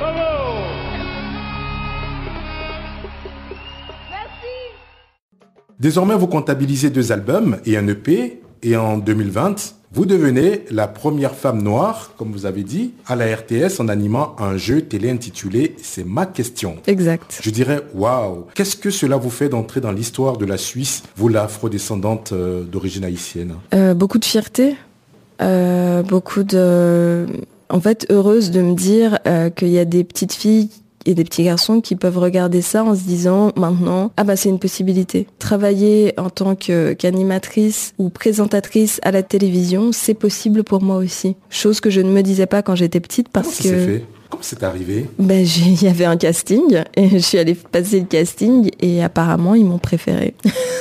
Désormais, vous comptabilisez deux albums et un E P. Et en deux mille vingt, vous devenez la première femme noire, comme vous avez dit, à la R T S en animant un jeu télé intitulé « C'est ma question ». Exact. Je dirais, waouh, qu'est-ce que cela vous fait d'entrer dans l'histoire de la Suisse, vous l'afro-descendante euh, d'origine haïtienne? euh, Beaucoup de fierté, euh, beaucoup de... En fait, heureuse de me dire euh, qu'il y a des petites filles et des petits garçons qui peuvent regarder ça en se disant maintenant, ah bah c'est une possibilité. Travailler en tant que, qu'animatrice ou présentatrice à la télévision, c'est possible pour moi aussi. Chose que je ne me disais pas quand j'étais petite parce Comment ça que... s'est fait? Comment c'est arrivé? Ben, j'ai- il y avait un casting et je suis allée passer le casting et apparemment ils m'ont préférée.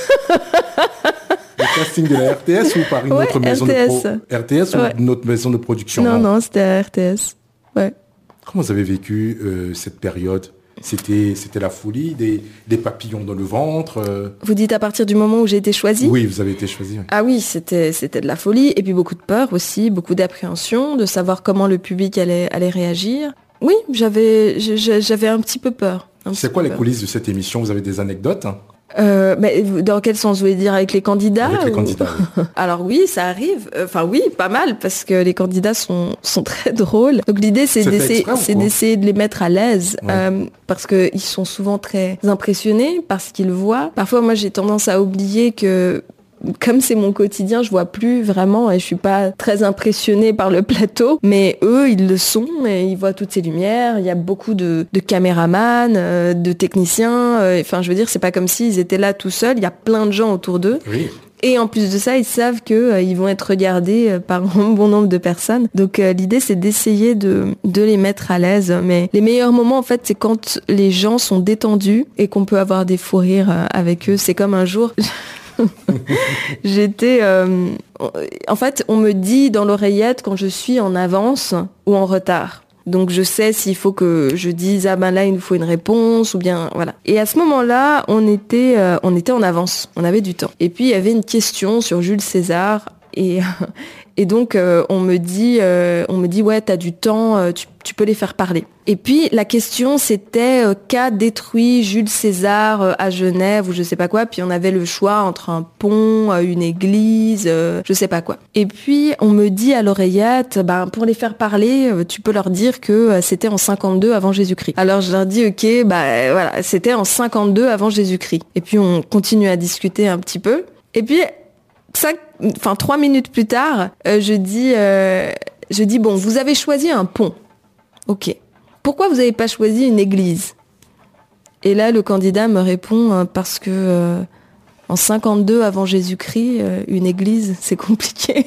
Le casting de la R T S ou par une Ouais, autre maison R T S. de pro... R T S Ouais. ou une autre maison de production? Non, non, c'était à R T S. Ouais. Comment vous avez vécu euh, cette période? C'était, c'était la folie, des, des papillons dans le ventre euh... Vous dites à partir du moment où j'ai été choisie? Oui, vous avez été choisi. Oui. Ah oui, c'était c'était de la folie et puis beaucoup de peur aussi, beaucoup d'appréhension, de savoir comment le public allait allait réagir. Oui, j'avais je- j'avais un petit peu peur. un C'est petit quoi peu les peur. coulisses de cette émission? Vous avez des anecdotes hein? Euh, mais dans quel sens vous voulez dire, avec les candidats Avec les ou- candidats, oui. Alors oui, ça arrive. Enfin oui, pas mal parce que les candidats sont sont très drôles. Donc l'idée c'est C'est fait d'essayer exprès ou c'est quoi d'essayer de les mettre à l'aise Ouais. euh, parce que ils sont souvent très impressionnés par ce qu'ils voient. Parfois moi j'ai tendance à oublier que comme c'est mon quotidien, je vois plus vraiment et je suis pas très impressionnée par le plateau, mais eux, ils le sont et ils voient toutes ces lumières. Il y a beaucoup de, de caméramans, euh, de techniciens. euh, Enfin, je veux dire, c'est pas comme s'ils étaient là tout seuls. Il y a plein de gens autour d'eux. Oui. Et en plus de ça, ils savent que euh, ils vont être regardés euh, par un bon nombre de personnes. Donc euh, l'idée, c'est d'essayer de, de les mettre à l'aise. Mais les meilleurs moments, en fait, c'est quand les gens sont détendus et qu'on peut avoir des fous rires euh, avec eux. C'est comme un jour... J'étais... euh, en fait, on me dit dans l'oreillette quand je suis en avance ou en retard. Donc je sais s'il faut que je dise ah ben là il nous faut une réponse ou bien voilà. Et à ce moment-là, on était euh, on était en avance, on avait du temps. Et puis il y avait une question sur Jules César et et donc euh, on me dit euh, on me dit ouais, t'as du temps, euh, tu tu peux les faire parler. Et puis la question c'était euh, qu'a détruit Jules César euh, à Genève ou je sais pas quoi. Puis on avait le choix entre un pont, euh, une église, euh, je sais pas quoi. Et puis on me dit à l'oreillette, ben pour les faire parler, euh, tu peux leur dire que euh, c'était en cinquante-deux avant Jésus-Christ. Alors je leur dis ok, bah euh, voilà, c'était en cinquante-deux avant Jésus-Christ. Et puis on continue à discuter un petit peu. Et puis cinq, enfin trois minutes plus tard, euh, je dis, euh, je dis bon, vous avez choisi un pont. Ok. Pourquoi vous n'avez pas choisi une église? Et là, le candidat me répond euh, parce que euh, en cinquante-deux avant Jésus-Christ, euh, une église, c'est compliqué.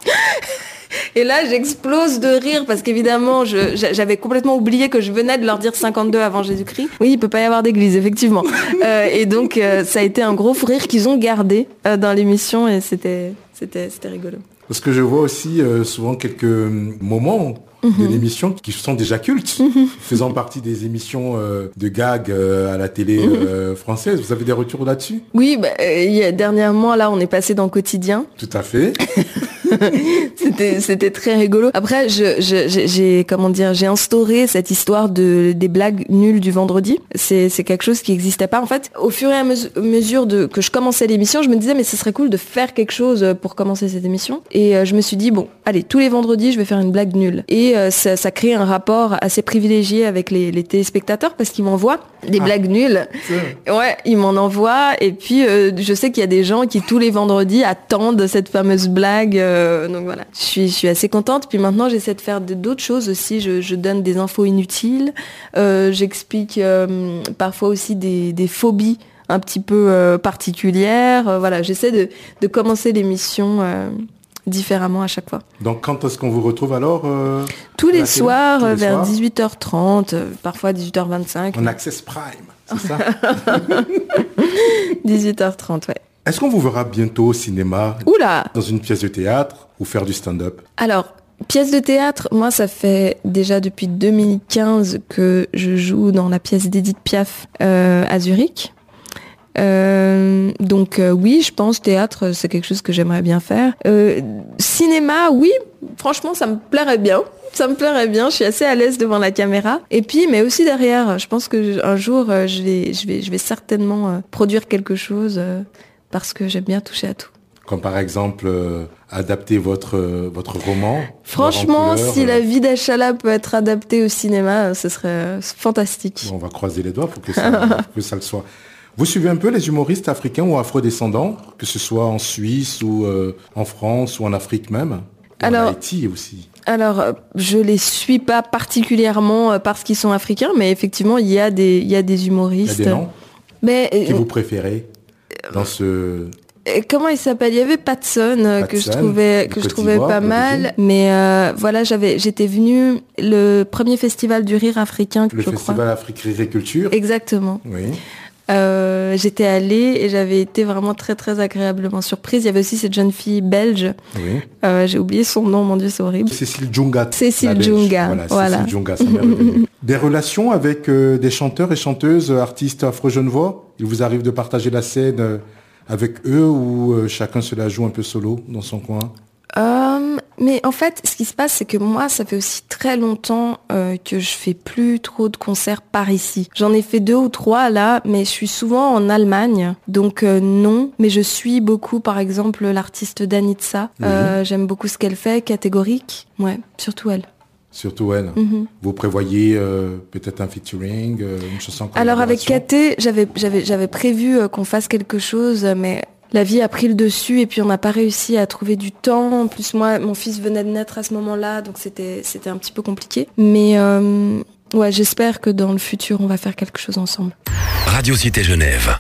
Et là, j'explose de rire parce qu'évidemment, je, j'avais complètement oublié que je venais de leur dire cinquante-deux avant Jésus-Christ. Oui, il peut pas y avoir d'église, effectivement. Euh, et donc, euh, ça a été un gros fou rire qu'ils ont gardé euh, dans l'émission et c'était, c'était, c'était rigolo. Parce que je vois aussi euh, souvent quelques moments de l'émission qui sont déjà cultes, faisant partie des émissions euh, de gags euh, à la télé euh, française. Vous avez des retours là-dessus? Oui, bah, euh, y a- dernièrement, là, on est passé dans Quotidien. Tout à fait. C'était, c'était très rigolo. Après, je, je, j'ai, j'ai- comment dire, j'ai instauré cette histoire de des blagues nulles du vendredi. C'est, c'est quelque chose qui n'existait pas. En fait, au fur et à mes- mesure de que je commençais l'émission, je me disais mais ce serait cool de faire quelque chose pour commencer cette émission. Et euh, je me suis dit bon, allez, tous les vendredis, je vais faire une blague nulle. Et euh, ça, ça crée un rapport assez privilégié avec les, les téléspectateurs parce qu'ils m'envoient des Ah. blagues nulles. Ouais, ils m'en envoient. Et puis, euh, je sais qu'il y a des gens qui, tous les vendredis, attendent cette fameuse blague. euh, donc voilà, je suis, je suis assez contente. Puis maintenant, j'essaie de faire de- d'autres choses aussi. Je, je donne des infos inutiles. Euh, j'explique euh, parfois aussi des, des phobies un petit peu euh, particulières. Euh, voilà, j'essaie de, de commencer l'émission euh, différemment à chaque fois. Donc quand est-ce qu'on vous retrouve alors euh, Tous à les la télé? soirs, Tous les euh, vers soirs dix-huit heures trente, euh, parfois dix-huit heures vingt-cinq. En Access Prime, c'est ça? dix-huit heures trente, ouais. Est-ce qu'on vous verra bientôt au cinéma, Oula! dans une pièce de théâtre ou faire du stand-up? Alors, pièce de théâtre, moi ça fait déjà depuis deux mille quinze que je joue dans la pièce d'Edith Piaf euh, à Zurich. Euh, donc euh, oui, je pense théâtre, c'est quelque chose que j'aimerais bien faire. Euh, cinéma, oui, franchement, ça me plairait bien. Ça me plairait bien, je suis assez à l'aise devant la caméra. Et puis, mais aussi derrière, je pense que un jour, euh, je vais, je vais, je vais certainement euh, produire quelque chose euh, parce que j'aime bien toucher à tout. Comme par exemple, euh, adapter votre, euh, votre roman. Franchement, couleur, si euh... la vie d'Achala peut être adaptée au cinéma, ce serait euh, fantastique. Bon, on va croiser les doigts pour que ça, pour que ça le soit. Vous suivez un peu les humoristes africains ou afrodescendants, que ce soit en Suisse ou euh, en France ou en Afrique même, ou Alors, en Haïti aussi. Alors, euh, je les suis pas particulièrement euh, parce qu'ils sont africains, mais effectivement, il y a des, il y a des humoristes. Il y a des noms mais, euh, qui vous préférez dans ce... euh, Comment il s'appelle ? Il y avait Patson, euh, que je trouvais que je Côte trouvais d'Ivoire, pas mal, mais euh, voilà, j'avais j'étais venue le premier festival du rire africain, le je festival crois. Afrique Rire et Culture. Exactement. Oui. Euh, j'étais allée et j'avais été vraiment très très agréablement surprise. Il y avait aussi cette jeune fille belge. Oui. Euh, j'ai oublié son nom, mon Dieu, c'est horrible. Cécile Djounga. Cécile Djounga. Voilà, voilà. Cécile Djounga, ça m'est revenu. Des relations avec euh, des chanteurs et chanteuses, artistes afro-genevois. Il vous arrive de partager la scène euh, avec eux ou euh, chacun se la joue un peu solo dans son coin? Euh, mais en fait, ce qui se passe, c'est que moi, ça fait aussi très longtemps euh, que je fais plus trop de concerts par ici. J'en ai fait deux ou trois là, mais je suis souvent en Allemagne, donc euh, non. Mais je suis beaucoup, par exemple, l'artiste Danitza. Oui. Euh, j'aime beaucoup ce qu'elle fait, catégorique. Ouais, surtout elle. Surtout elle. Mm-hmm. Vous prévoyez euh, peut-être un featuring, euh, une chanson en Alors avec collaboration? Katé, j'avais j'avais j'avais prévu euh, qu'on fasse quelque chose, mais la vie a pris le dessus et puis on n'a pas réussi à trouver du temps. En plus, moi, mon fils venait de naître à ce moment-là, donc c'était c'était un petit peu compliqué. Mais euh, ouais, j'espère que dans le futur, on va faire quelque chose ensemble. Radio Cité Genève.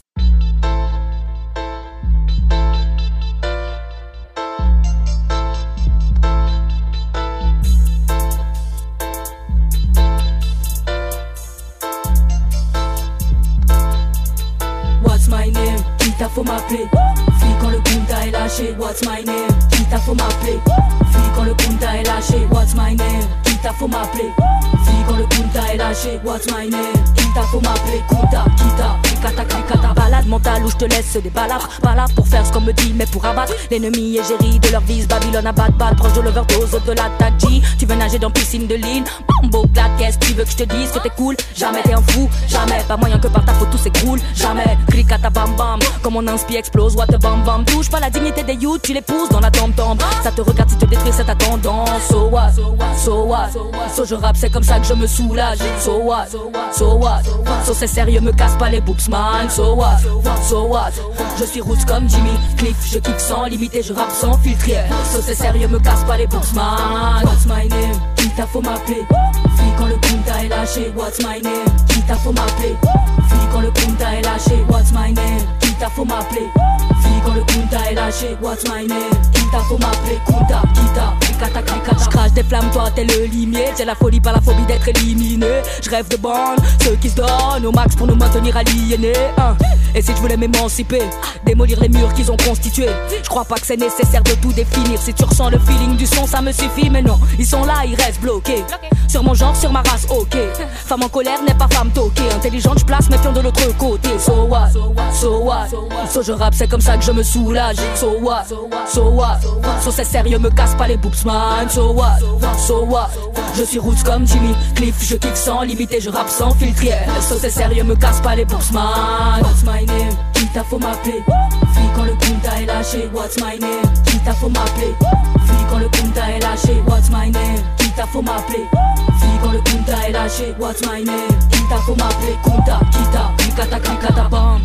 What's my name? Quitte à faut m'appeler. Fille quand le punta est lâché. What's my name? Quitte à faut m'appeler. Fille quand le punta est lâché. What's my name? Quitte à faut m'appeler. Fille quand le punta est lâché. What's my name? Quitte à faut m'appeler. Kunta, kita, klikata, klikata. Balade mentale où je te laisse des balafres. Pas là pour faire ce qu'on me dit, mais pour abattre l'ennemi égérie de leur vise. Babylone à bas de balle, proche de l'overdose de l'attaque G. Tu veux nager dans piscine de ligne. Bombo, claque, qu'est-ce que tu veux que je te dise? Que t'es cool? Jamais t'es un fou, jamais. Pas moyen que par ta faute tout s'écroule. Jamais. Klikata bam bam. Comme on inspi explose, what the bam bam. Touche pas la dignité des youths, tu les pousses dans la tombe-tombe. Ça te regarde si te détruire, c'est ta tendance. So what? So what? So je rappe, c'est comme ça que je me soulage. So what? So what? So c'est sérieux, me casse pas les boobs man. So what? So what? Je suis rouge comme Jimmy Cliff, je kiffe sans limiter, je rappe sans filtre. So c'est sérieux, me casse pas les boobs man. What's my name? Quitte à faut m'appeler. Fille quand le punta est lâché. What's my name? Quitte à faut m'appeler. Fille quand le punta est lâché. What's my name? Quitte à faut m'appeler. Fille quand le punta est lâché. What's my name? Quitte à faut m'appeler. Kunta, kita, klikata, klikata. Je crache des flammes, toi t'es le limier. J'ai la folie, pas la phobie d'être éliminé. Je rêve de bandes, ceux qui se donnent au max pour nous maintenir aliénés. Hein. Et si je voulais m'émanciper, démolir les murs qu'ils ont constitués. Je crois pas que c'est nécessaire de tout définir. Si tu ressens le feeling du son, ça me suffit. Mais non, ils sont là, ils restent bloqués. Sur mon genre, sur ma race, ok. Femme en colère n'est pas femme toquée. Intelligente, je place mes pions de l'autre côté. So what? So what? So je rappe, c'est comme ça que je me soulage. So what? So what? So c'est sérieux, me casse pas les boobs man. So what? So what? Je suis roots comme Jimmy Cliff, je kiffe sans limiter, je rappe sans filtre. Yeah. So c'est sérieux, me casse pas les boobs man. What's my name? Quitte à faut m'appeler. Fille quand le punta est lâché. What's my name? Quitte à faut m'appeler. Fille quand le punta est lâché. What's my name? Quitte à faut m'appeler. Fille quand le punta est lâché. What's my name? Quitte à faut m'appeler. Kunta, kita, klikata, klikata, bam.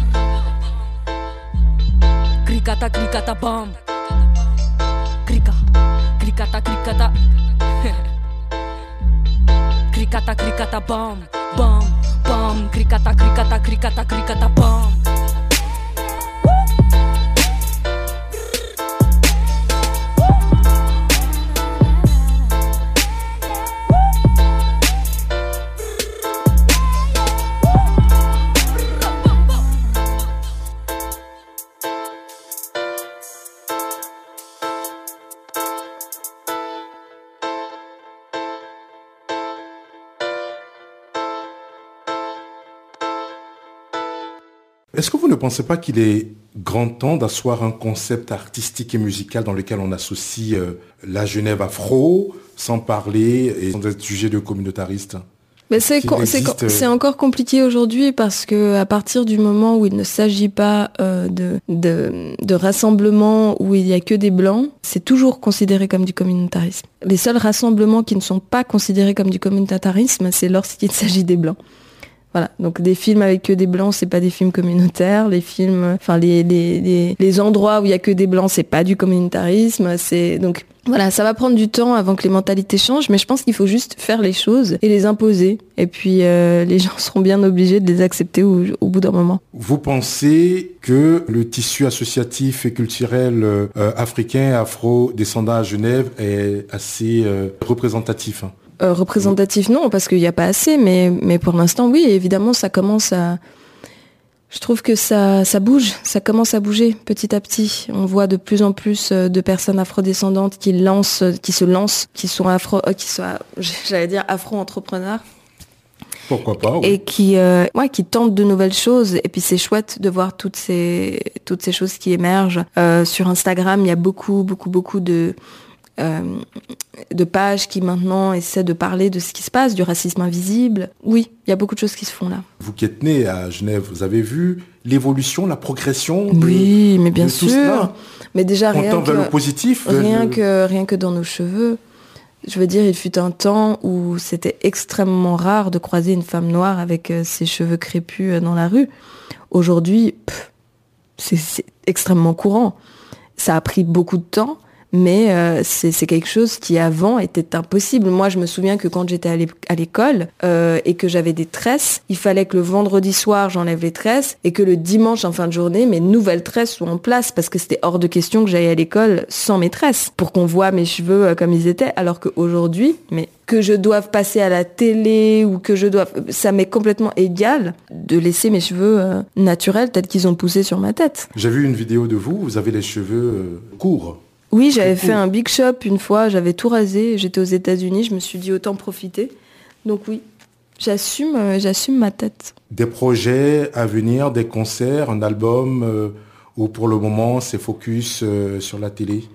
Klikata, klikata, bam. Klika, klikata, klikata. Klikata, klikata, bam, bam, bam. Klikata, klikata, klikata, klikata, bam. Est-ce que vous ne pensez pas qu'il est grand temps d'asseoir un concept artistique et musical dans lequel on associe euh, la Genève afro, sans parler et sans être jugé de communautariste? Mais c'est, Qu'il com- c'est, existe, com- euh, c'est encore compliqué aujourd'hui parce que à partir du moment où il ne s'agit pas euh, de, de, de rassemblements où il n'y a que des blancs, c'est toujours considéré comme du communautarisme. Les seuls rassemblements qui ne sont pas considérés comme du communautarisme, c'est lorsqu'il s'agit des blancs. Voilà, donc des films avec que des blancs, c'est pas des films communautaires. Les films, enfin les les les, les endroits où il y a que des blancs, c'est pas du communautarisme. C'est donc voilà, ça va prendre du temps avant que les mentalités changent, mais je pense qu'il faut juste faire les choses et les imposer. Et puis euh, les gens seront bien obligés de les accepter au, au bout d'un moment. Vous pensez que le tissu associatif et culturel euh, africain, afro-descendant à Genève est assez euh, représentatif, hein? Euh, représentatif, non, parce qu'il n'y a pas assez, mais, mais pour l'instant, oui, évidemment, ça commence à... Je trouve que ça, ça bouge, ça commence à bouger petit à petit. On voit de plus en plus de personnes afrodescendantes qui lancent, qui se lancent, qui sont afro, euh, qui sont, j'allais dire afro-entrepreneurs. Pourquoi pas, oui. Et qui, euh, ouais, qui tentent de nouvelles choses. Et puis c'est chouette de voir toutes ces, toutes ces choses qui émergent. Euh, sur Instagram, il y a beaucoup, beaucoup, beaucoup de... Euh, de pages qui maintenant essaient de parler de ce qui se passe, du racisme invisible. Oui, il y a beaucoup de choses qui se font là. Vous qui êtes né à Genève, vous avez vu l'évolution, la progression de, oui, mais bien de tout sûr. cela. Mais déjà On rien tend que, vers le positif. vers rien le- que rien que dans nos cheveux. Je veux dire, il fut un temps où c'était extrêmement rare de croiser une femme noire avec euh, ses cheveux crépus euh, dans la rue. Aujourd'hui, pff, c'est, c'est extrêmement courant. Ça a pris beaucoup de temps. Mais euh, c'est, c'est quelque chose qui avant était impossible. Moi, je me souviens que quand j'étais à, l'é- à l'école euh, et que j'avais des tresses, il fallait que le vendredi soir, j'enlève les tresses et que le dimanche, en fin de journée, mes nouvelles tresses soient en place parce que c'était hors de question que j'aille à l'école sans mes tresses pour qu'on voit mes cheveux euh, comme ils étaient. Alors qu'aujourd'hui, mais que je doive passer à la télé ou que je doive... Ça m'est complètement égal de laisser mes cheveux euh, naturels tels qu'ils ont poussé sur ma tête. J'ai vu une vidéo de vous, vous avez les cheveux euh, courts. Oui, j'avais Très fait cool. un big shop une fois, j'avais tout rasé, j'étais aux États-Unis, je me suis dit autant profiter. Donc oui, j'assume, euh, j'assume ma tête. Des projets à venir, des concerts, un album, euh, ou pour le moment c'est focus euh, sur la télé?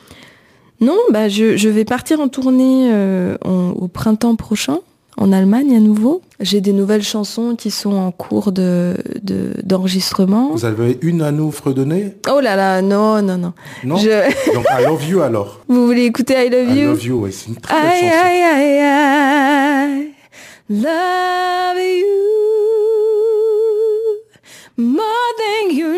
Non, bah je, je vais partir en tournée euh, en- au printemps prochain, en Allemagne à nouveau. J'ai des nouvelles chansons qui sont en cours de, de, d'enregistrement. Vous avez une à nous fredonner? Oh là là, non, non, non. Non Je- Donc I Love You alors. Vous voulez écouter I Love I You? Love You, ouais, c'est une très belle I, chanson. I, I, I love you more than you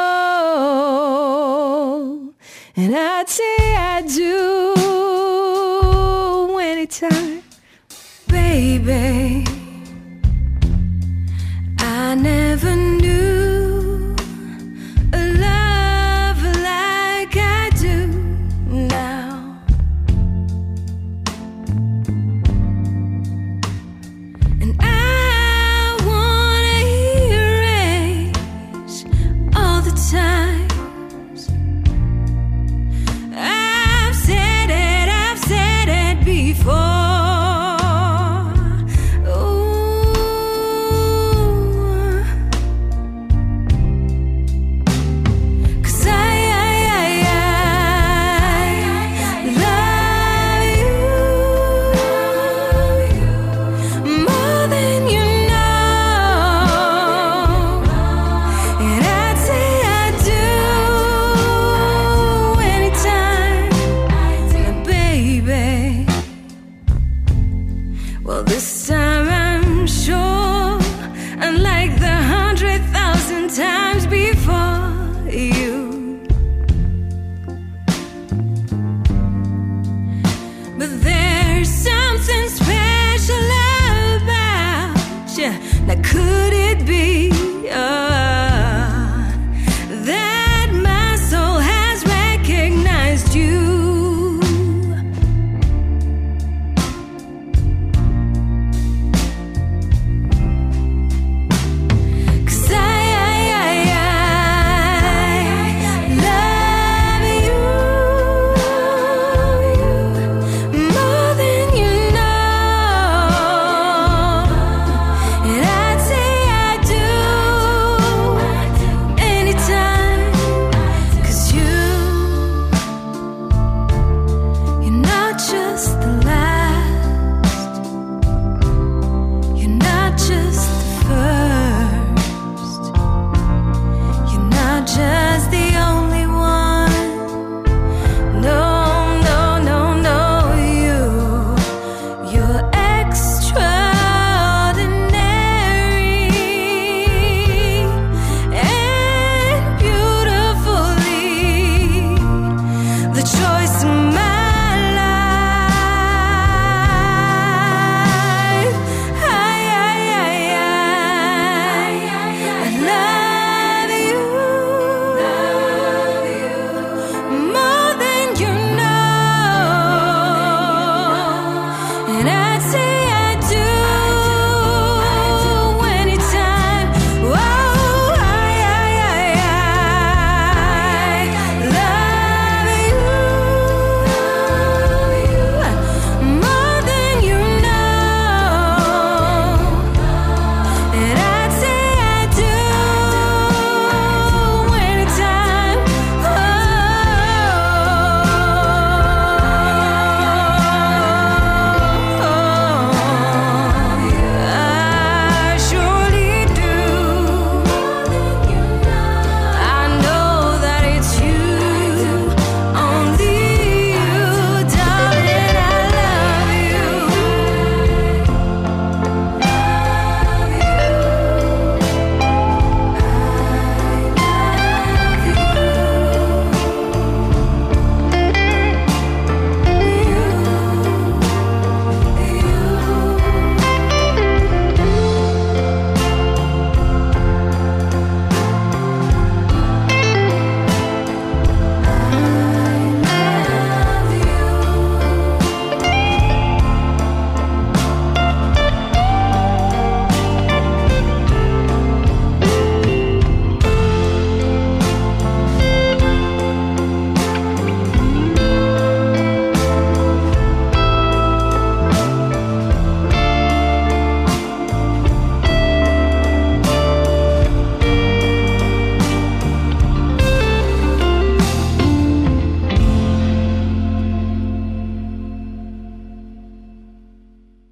know, and I'd say I do anytime, baby. I never knew a love like I do now. And I wanna erase all the times I've said it, I've said it before. Well, this time I'm sure, unlike the hundred thousand times before you. But there's something special about you. Now, could it be uh, that my soul has recognized you? Do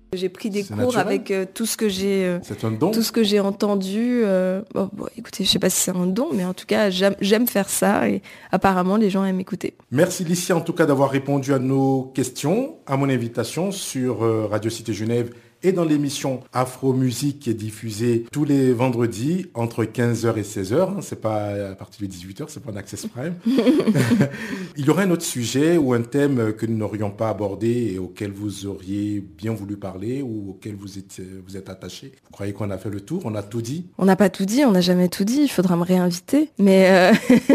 J'ai pris des C'est cours naturel. avec euh, tout ce que j'ai euh, C'est un don. tout ce que j'ai entendu. euh, bon, bon, écoutez, je sais pas si c'est un don, mais en tout cas, j'aime, j'aime faire ça et apparemment, les gens aiment écouter. Merci Licia en tout cas d'avoir répondu à nos questions, à mon invitation sur euh, Radio Cité Genève et dans l'émission Afro Musique qui est diffusée tous les vendredis entre quinze heures et seize heures. Hein, c'est pas à partir de dix-huit heures, c'est pas en Access Prime. Il y aurait un autre sujet ou un thème que nous n'aurions pas abordé et auquel vous auriez bien voulu parler ou auquel vous êtes, vous êtes attaché. Vous croyez qu'on a fait le tour? On a tout dit? On n'a pas tout dit, on n'a jamais tout dit, il faudra me réinviter. Mais, euh,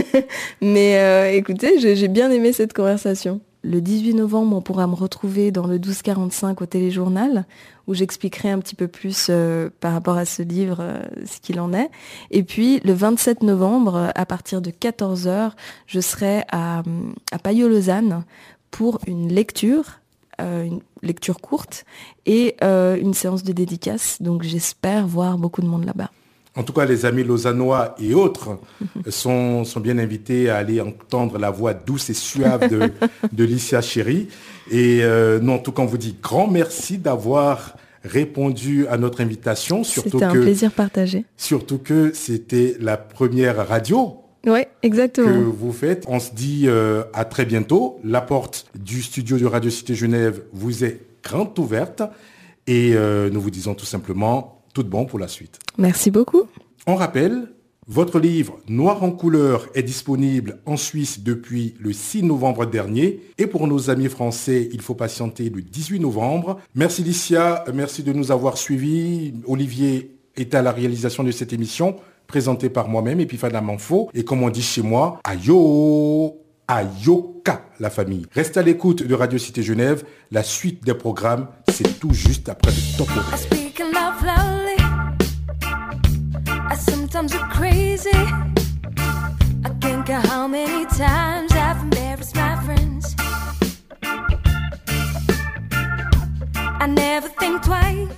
mais euh, écoutez, j'ai, j'ai bien aimé cette conversation. Le dix-huit novembre, on pourra me retrouver dans le douze quarante-cinq au Téléjournal, où j'expliquerai un petit peu plus euh, par rapport à ce livre, euh, ce qu'il en est. Et puis, le vingt-sept novembre, à partir de quatorze heures, je serai à, à Paillot-Lausanne pour une lecture, euh, une lecture courte, et euh, une séance de dédicace. Donc, j'espère voir beaucoup de monde là-bas. En tout cas, les amis lausannois et autres sont, sont bien invités à aller entendre la voix douce et suave de, de Licia Chéri. Et euh, nous, en tout cas, on vous dit grand merci d'avoir répondu à notre invitation. Surtout C'était un que, plaisir partagé. Surtout que c'était la première radio Oui, exactement. que vous faites. On se dit euh, à très bientôt. La porte du studio de Radio Cité Genève vous est grande ouverte. Et euh, nous vous disons tout simplement tout de bon pour la suite. Merci beaucoup. On rappelle, votre livre Noir en couleur est disponible en Suisse depuis le six novembre dernier. Et pour nos amis français, il faut patienter le dix-huit novembre. Merci Licia, merci de nous avoir suivis. Olivier est à la réalisation de cette émission, présentée par moi-même, Epiphane Amanfo. Et comme on dit chez moi, ayo, ayoka la famille. Restez à l'écoute de Radio Cité Genève. La suite des programmes, c'est tout juste après le top horaire. I speak in love loudly. I sometimes get crazy. I can't count how many times I've embarrassed my friends. I never think twice.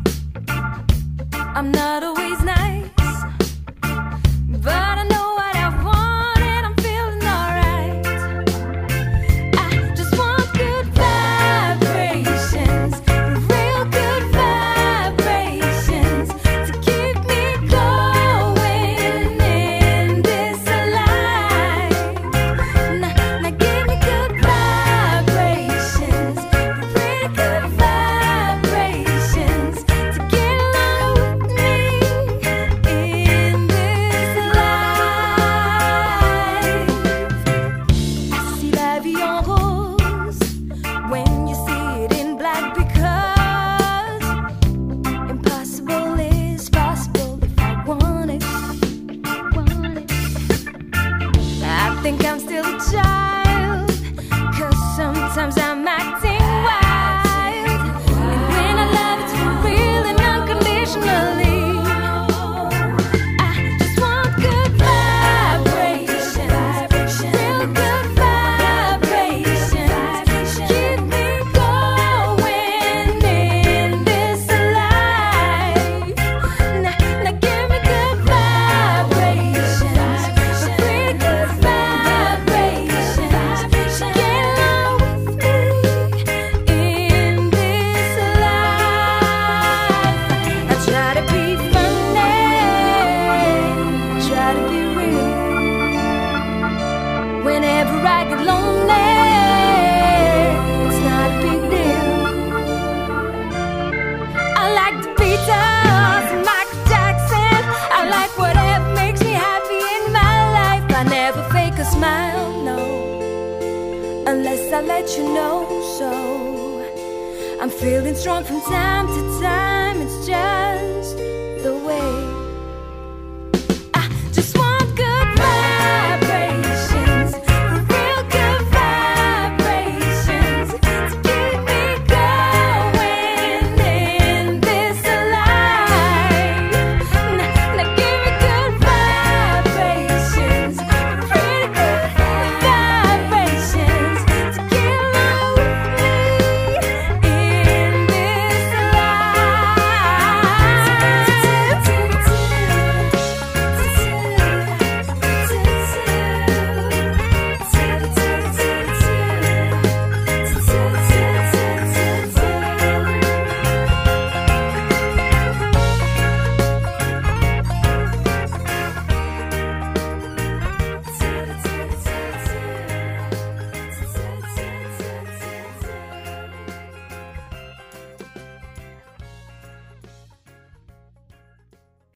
I'm not always nice, but I know what I want and I'm feeling alright. I just want good vibrations, real good vibrations to keep me going in this life. Now, now give me good vibrations, really good vibrations to get along with me in this life. I see la vie en rose when you see it in black, because impossible is possible if I want it. Want it. I think I'm still a child, cause sometimes I'm acting wild. And when I love, it's for real and unconditionally. I just want good vibrations, real good vibrations to keep me going in this life. Now, now give me good vibrations, really good vibrations to get along with me in this life. I try to be funny, try to be real. Whenever I get lonely, it's not a big deal. I like the Beatles and Michael Jackson. I like whatever makes me happy in my life. I never fake a smile, no, unless I let you know so. I'm feeling strong from time to time. It's just